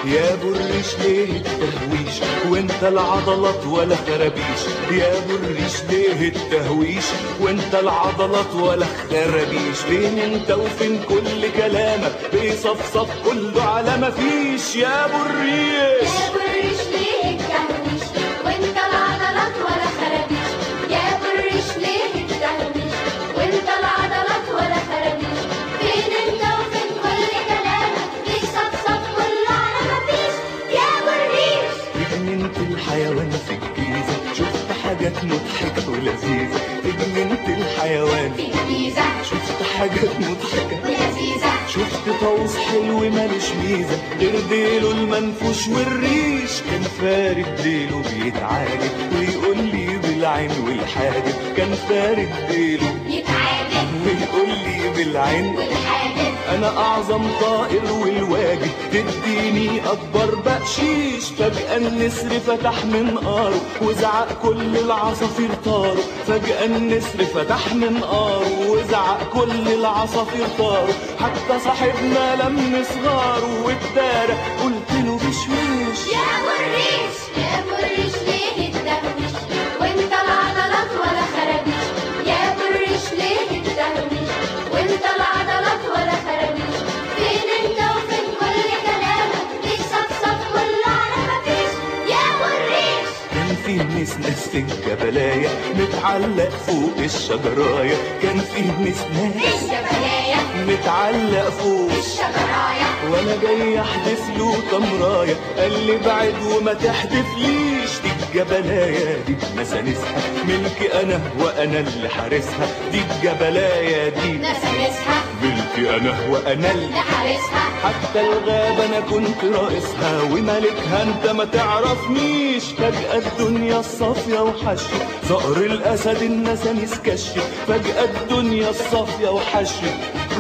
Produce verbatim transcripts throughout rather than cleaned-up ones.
يا ابو الريش ليه التهويش وانت العضلات ولا خرابيش؟ يا ابو الريش ليه التهويش وانت العضلات ولا خرابيش؟ فين انت وفين كل كلامك بيصفصف كله على ما فيش؟ يا ابو الريش يا ابو الريش ليه التهويش وانت العضلات ولا خرابيش؟ يا ابو الريش ليه التهويش وانت العضلات ولا خرابيش؟ فين انت وفين كل كلامك بيصفصف كله على ما فيش؟ يا ابو الريش جننت الحيوان في الجيزة، شفت حاجات مضحكة ولذيذة. جننت الحيوان في الجيزة، شفت حاجات مضحكة ولذيذة. شفت طاووس حلو مالوش ميزة غير ديله المنفوش والريش. كان فارد ديله بيتعاجب ويقول لي بالعين والحاجب. كان فارد ديله يتعاجب ويقول لي بالعين والحاجب. انا اعظم طائر والواجب تديني اكبر بقشيش. فجأة النسر فتح منقاره وزعق كل العصافير طاروا. فجأة النسر فتح منقاره وزعق كل العصافير طاروا. حتى صاحبنا لم صغاره واتدارى قلت له بشويش. يا ابو الريش يا ابو الريش ليه التهويش وانت العضلات ولا خرابيش؟ يا ابو الريش ليه التهويش وانت العضلات ولا خرابيش؟ فين انت وفين كل كلامك بيصفصف كله على ما فيش؟ يا ابو الريش كان فيه نسناس في الجبلاية متعلق فوق الشجراية. كان فيه نسناس الجبلاية متعلق فوق الشجراية. وانا جاي احدف له تمرايه قال لي بعد وما تحدفليش. دي الجبلايه دي مسانسها ملكي انا وانا اللي حارسها. دي الجبلايه دي نسمسها ملكي انا وانا اللي لحارسها. حتى الغابة أنا كنت رئيسها وملكها أنت ما تعرفنيش. فجأة الدنيا الصافية وحشت زقر الأسد النسانيس كشت. فجأة الدنيا الصافية وحشت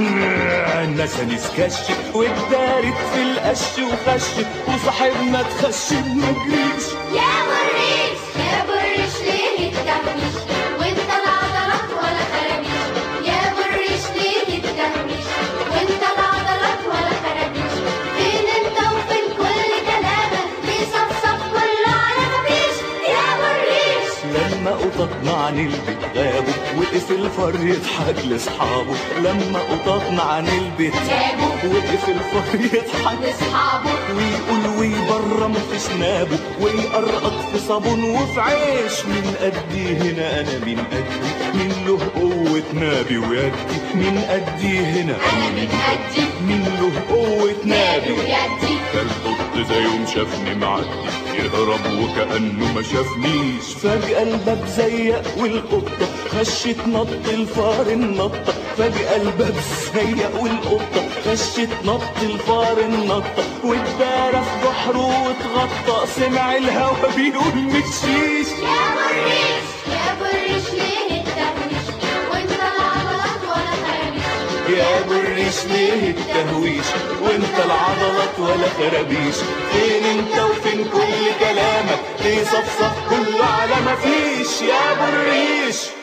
النسانيس كشت واتدارت في القش وخشت وصاحبنا اتخشت مجريش. يا ابو الريش يا ابو الريش ليه التهويش وانت العضلات ولا خرابيش؟ يا ابو الريش ليه التهويش وانت العضلات ولا خرابيش؟ فين انت وفين كل كلامك بيصفصف كله على ما فيش؟ يا ابو الريش لما قططنا عن البيت غابوا وقف الفار يضحك لاصحابه. لما قططنا عن البيت جابوا وقف الفار يضحك لاصحابه ويقول ويبرم في شنابه ويقرقط في صابون وفي عيش. من قدي هنا انا من قدي من له قوة نابي ويدي. من قدي هنا انا من قدي من له قوة نابي نابي ويدي. كالقط زي يوم شافني معدي يهرب وكأنه ما شافنيش. فجأة الباب زيق والقطة خشت نط الفار النطة. فجأة الباب زيق والقطة خشت نط الفار النطة واتدارى في بحره واتغطى. سمع الهوا بيقول مشيش. يا ابو الريش يا ابو الريش ليه التهويش وانت العضلات ولا خرابيش؟ يا ابو الريش ليه التهويش وانت العضلات ولا خرابيش؟ فين انت وفين كل كلامك بيصفصف كله على ما فيش؟ يا ابو الريش